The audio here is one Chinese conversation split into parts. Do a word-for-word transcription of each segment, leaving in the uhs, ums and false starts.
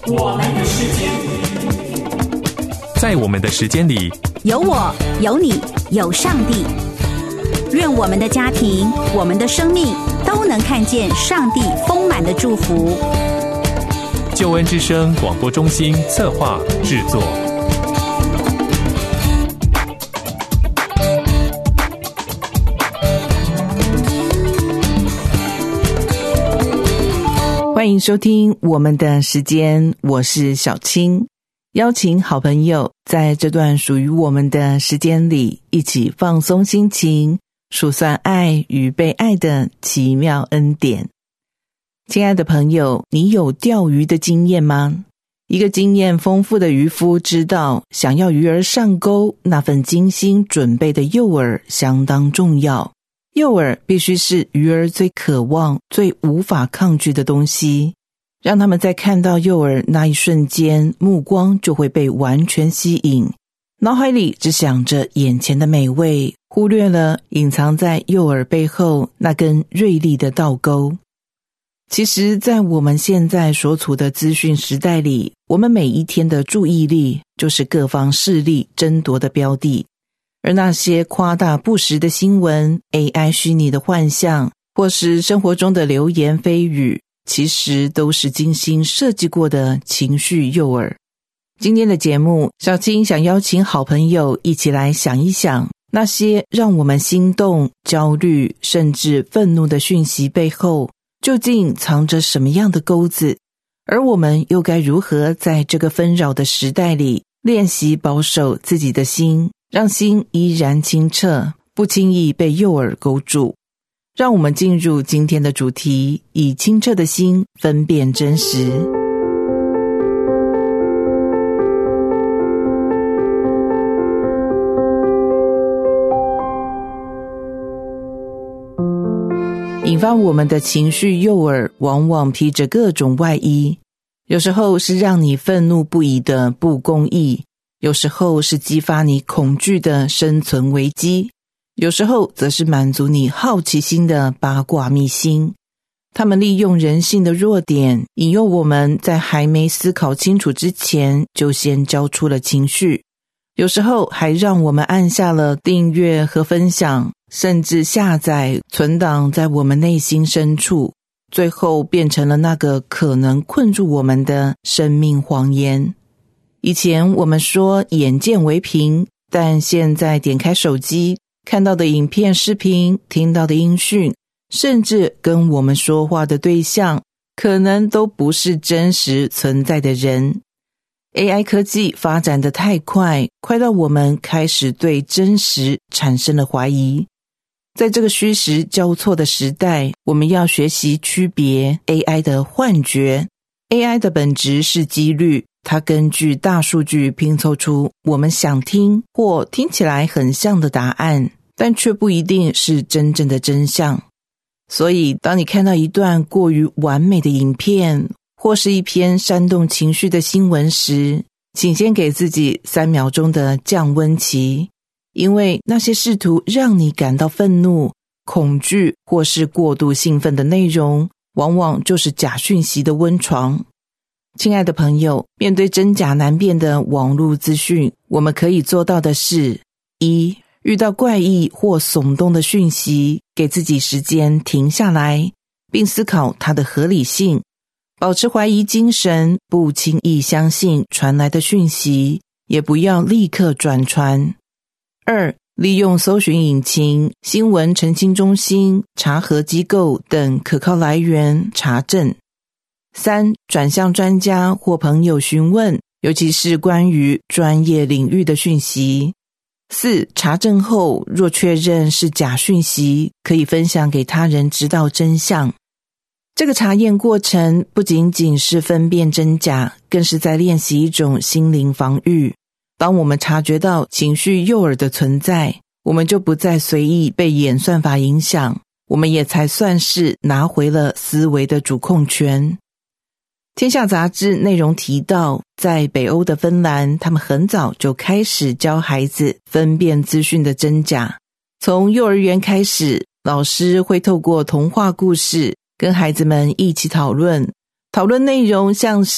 我们的时间， 在我们的时间里， 有我，有你，有上帝。愿我们的家庭，我们的生命都能看见上帝丰满的祝福。 救恩之声广播中心策划制作。 欢迎收听我们的时间，我是小青，邀请好朋友在这段属于我们的时间里，一起放松心情，数算爱与被爱的奇妙恩典。亲爱的朋友，你有钓鱼的经验吗？一个经验丰富的渔夫知道，想要鱼儿上钩，那份精心准备的诱饵相当重要。诱饵必须是鱼儿最渴望、最无法抗拒的东西，让他们在看到诱饵那一瞬间，目光就会被完全吸引，脑海里只想着眼前的美味，忽略了隐藏在诱饵背后那根锐利的倒钩。其实在我们现在所处的资讯时代里，我们每一天的注意力就是各方势力争夺的标的，而那些夸大不实的新闻、A I 虚拟的幻象，或是生活中的流言蜚语，其实都是精心设计过的情绪诱饵。今天的节目，小青想邀请好朋友一起来想一想，那些让我们心动、焦虑甚至愤怒的讯息背后，究竟藏着什么样的钩子？而我们又该如何在这个纷扰的时代里，练习保守自己的心，让心依然清澈，不轻易被诱饵勾住？让我们进入今天的主题，以清澈的心分辨真实。引发我们的情绪诱饵往往披着各种外衣，有时候是让你愤怒不已的不公义，有时候是激发你恐惧的生存危机，有时候则是满足你好奇心的八卦秘辛。他们利用人性的弱点，引诱我们在还没思考清楚之前，就先交出了情绪，有时候还让我们按下了订阅和分享，甚至下载存档在我们内心深处，最后变成了那个可能困住我们的生命谎言。以前我们说眼见为凭，但现在点开手机，看到的影片、视频，听到的音讯，甚至跟我们说话的对象，可能都不是真实存在的人。A I 科技发展得太快，快到我们开始对真实产生了怀疑。在这个虚实交错的时代，我们要学习区别 A I 的幻觉。A I 的本质是几率，它根据大数据拼凑出我们想听或听起来很像的答案，但却不一定是真正的真相。所以当你看到一段过于完美的影片，或是一篇煽动情绪的新闻时，请先给自己三秒钟的降温期，因为那些试图让你感到愤怒、恐惧或是过度兴奋的内容，往往就是假讯息的温床。亲爱的朋友，面对真假难辨的网络资讯，我们可以做到的是：一、遇到怪异或耸动的讯息，给自己时间停下来，并思考它的合理性，保持怀疑精神，不轻易相信传来的讯息，也不要立刻转传。二、利用搜寻引擎、新闻澄清中心、查核机构等可靠来源查证。三、转向专家或朋友询问，尤其是关于专业领域的讯息。四、查证后，若确认是假讯息，可以分享给他人知道真相。这个查验过程不仅仅是分辨真假，更是在练习一种心灵防御。当我们察觉到情绪诱饵的存在，我们就不再随意被演算法影响，我们也才算是拿回了思维的主控权。天下杂志内容提到，在北欧的芬兰，他们很早就开始教孩子分辨资讯的真假。从幼儿园开始，老师会透过童话故事跟孩子们一起讨论，讨论内容像是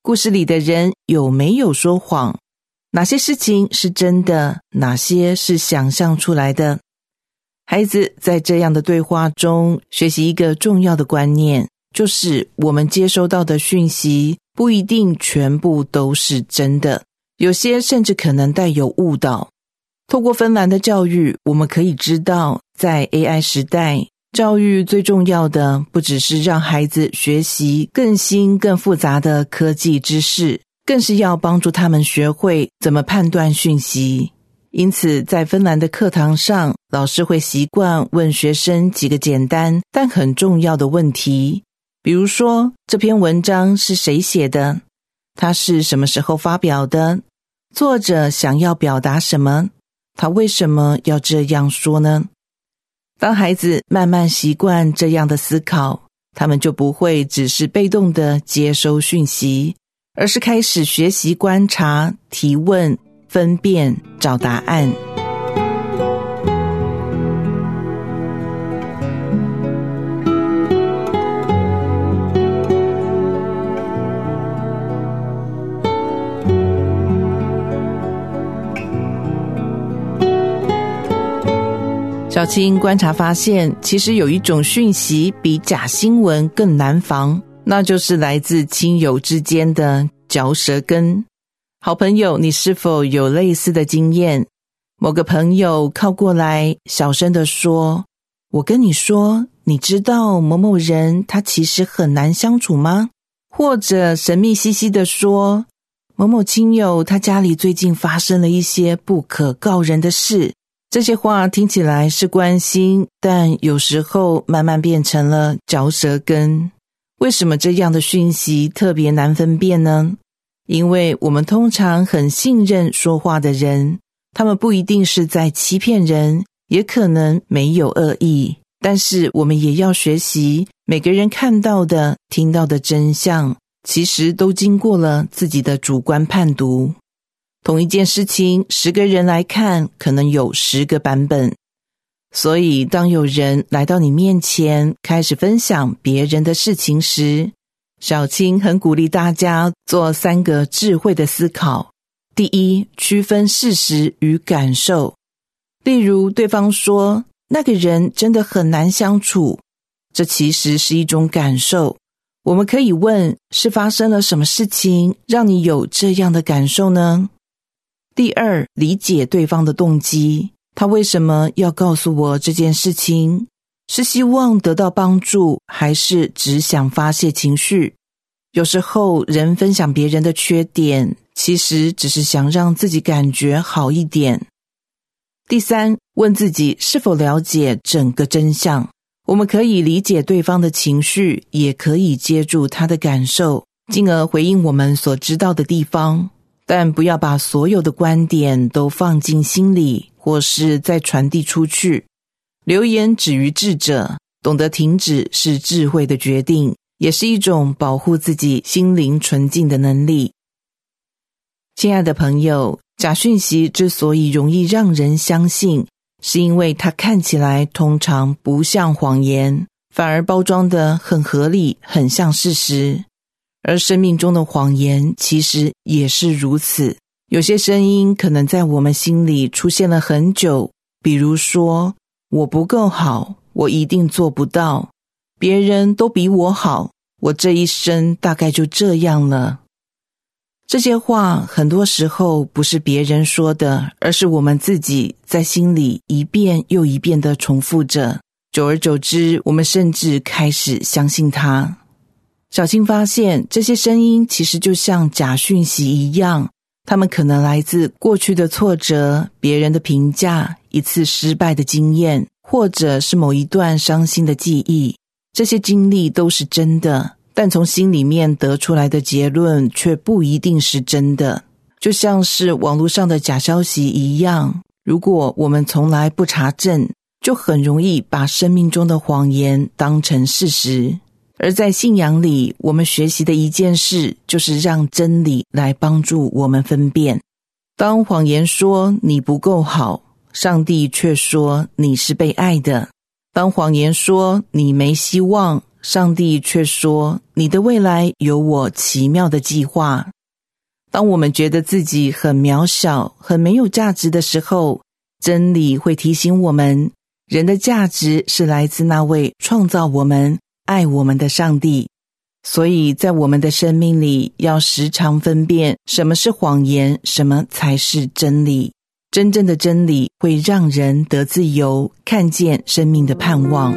故事里的人有没有说谎？哪些事情是真的，哪些是想象出来的？孩子在这样的对话中学习一个重要的观念，就是我们接收到的讯息不一定全部都是真的，有些甚至可能带有误导。透过芬兰的教育，我们可以知道，在 A I 时代，教育最重要的不只是让孩子学习更新更复杂的科技知识，更是要帮助他们学会怎么判断讯息。因此，在芬兰的课堂上，老师会习惯问学生几个简单但很重要的问题，比如说，这篇文章是谁写的？它是什么时候发表的？作者想要表达什么？他为什么要这样说呢？当孩子慢慢习惯这样的思考，他们就不会只是被动的接收讯息，而是开始学习观察、提问、分辨、找答案。小青观察发现，其实有一种讯息比假新闻更难防，那就是来自亲友之间的嚼舌根。好朋友，你是否有类似的经验？某个朋友靠过来，小声地说：“我跟你说，你知道某某人他其实很难相处吗？”或者神秘兮兮地说：“某某亲友他家里最近发生了一些不可告人的事。”这些话听起来是关心，但有时候慢慢变成了嚼舌根。为什么这样的讯息特别难分辨呢？因为我们通常很信任说话的人，他们不一定是在欺骗人，也可能没有恶意，但是我们也要学习，每个人看到的、听到的真相，其实都经过了自己的主观判读。同一件事情，十个人来看，可能有十个版本。所以，当有人来到你面前，开始分享别人的事情时，小青很鼓励大家做三个智慧的思考。第一，区分事实与感受。例如，对方说，那个人真的很难相处，这其实是一种感受。我们可以问，是发生了什么事情，让你有这样的感受呢？第二，理解对方的动机，他为什么要告诉我这件事情？是希望得到帮助，还是只想发泄情绪？有时候人分享别人的缺点，其实只是想让自己感觉好一点。第三，问自己是否了解整个真相。我们可以理解对方的情绪，也可以接住他的感受，进而回应我们所知道的地方。但不要把所有的观点都放进心里，或是再传递出去。流言止于智者，懂得停止是智慧的决定，也是一种保护自己心灵纯净的能力。亲爱的朋友，假讯息之所以容易让人相信，是因为它看起来通常不像谎言，反而包装得很合理，很像事实。而生命中的谎言其实也是如此，有些声音可能在我们心里出现了很久，比如说，我不够好，我一定做不到，别人都比我好，我这一生大概就这样了。这些话很多时候不是别人说的，而是我们自己在心里一遍又一遍地重复着，久而久之，我们甚至开始相信它。小青发现，这些声音其实就像假讯息一样，它们可能来自过去的挫折、别人的评价、一次失败的经验，或者是某一段伤心的记忆。这些经历都是真的，但从心里面得出来的结论却不一定是真的。就像是网络上的假消息一样，如果我们从来不查证，就很容易把生命中的谎言当成事实。而在信仰里，我们学习的一件事，就是让真理来帮助我们分辨。当谎言说你不够好，上帝却说你是被爱的；当谎言说你没希望， 上帝却说，你的未来有我奇妙的计划。当我们觉得自己很渺小、很没有价值的时候，真理会提醒我们，人的价值是来自那位创造我们、爱我们的上帝。所以在我们的生命里，要时常分辨什么是谎言，什么才是真理。真正的真理会让人得自由，看见生命的盼望。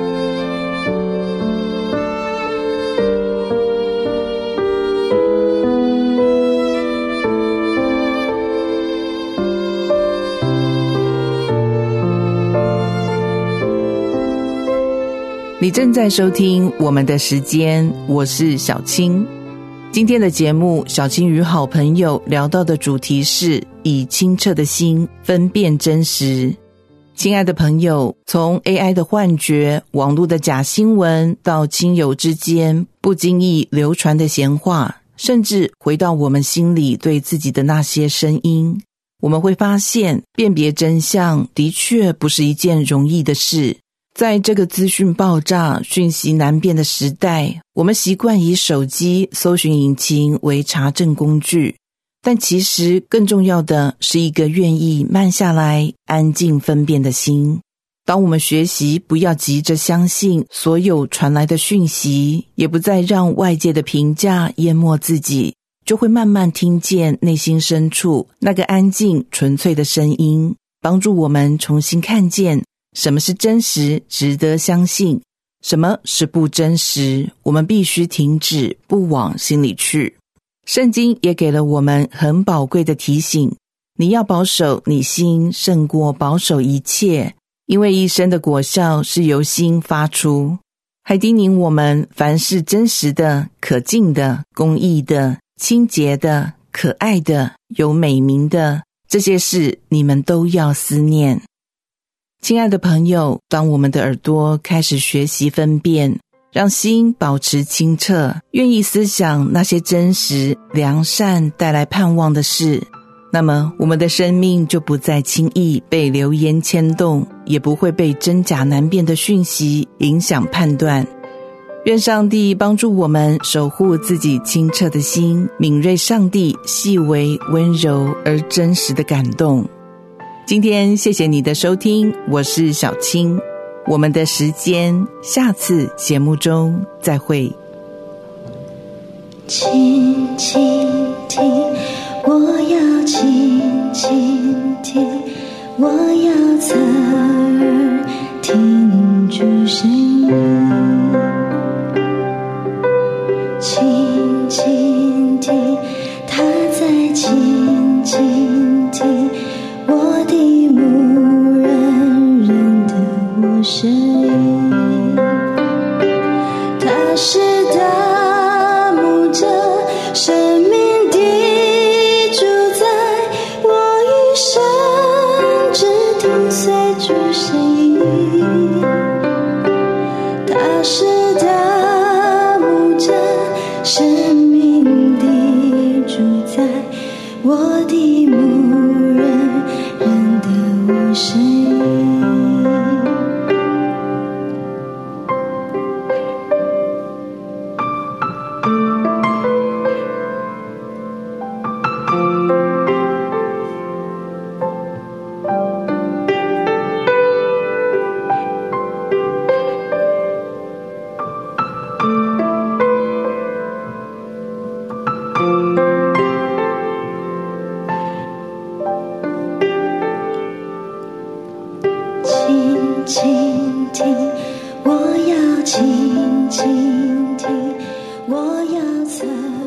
你正在收听我们的时间，我是小青。今天的节目，小青与好朋友聊到的主题是以清澈的心分辨真实。亲爱的朋友，从 A I 的幻觉、网络的假新闻，到亲友之间不经意流传的闲话，甚至回到我们心里对自己的那些声音，我们会发现辨别真相的确不是一件容易的事。在这个资讯爆炸、讯息难辨的时代，我们习惯以手机搜寻引擎为查证工具，但其实更重要的是一个愿意慢下来、安静分辨的心。当我们学习不要急着相信所有传来的讯息，也不再让外界的评价淹没自己，就会慢慢听见内心深处那个安静、纯粹的声音，帮助我们重新看见什么是真实，值得相信；什么是不真实，我们必须停止，不往心里去。圣经也给了我们很宝贵的提醒，你要保守你心胜过保守一切，因为一生的果效是由心发出。还叮咛我们，凡是真实的、可敬的、公义的、清洁的、可爱的、有美名的，这些事你们都要思念。亲爱的朋友，当我们的耳朵开始学习分辨，让心保持清澈，愿意思想那些真实、良善带来盼望的事，那么我们的生命就不再轻易被流言牵动，也不会被真假难辨的讯息影响判断。愿上帝帮助我们守护自己清澈的心，敏锐上帝细微、温柔而真实的感动。今天谢谢你的收听，我是小青，我们的时间下次节目中再会。 轻轻听，我要轻轻听，我要侧耳听主声音，轻轻听，他在轻轻听，我的牧人认得我声音，他是大牧者，生命的主宰，我一生只听随主声音，他是大牧者，生命的主宰，我的牧人认得我声音。轻轻听，我要轻轻听，我要侧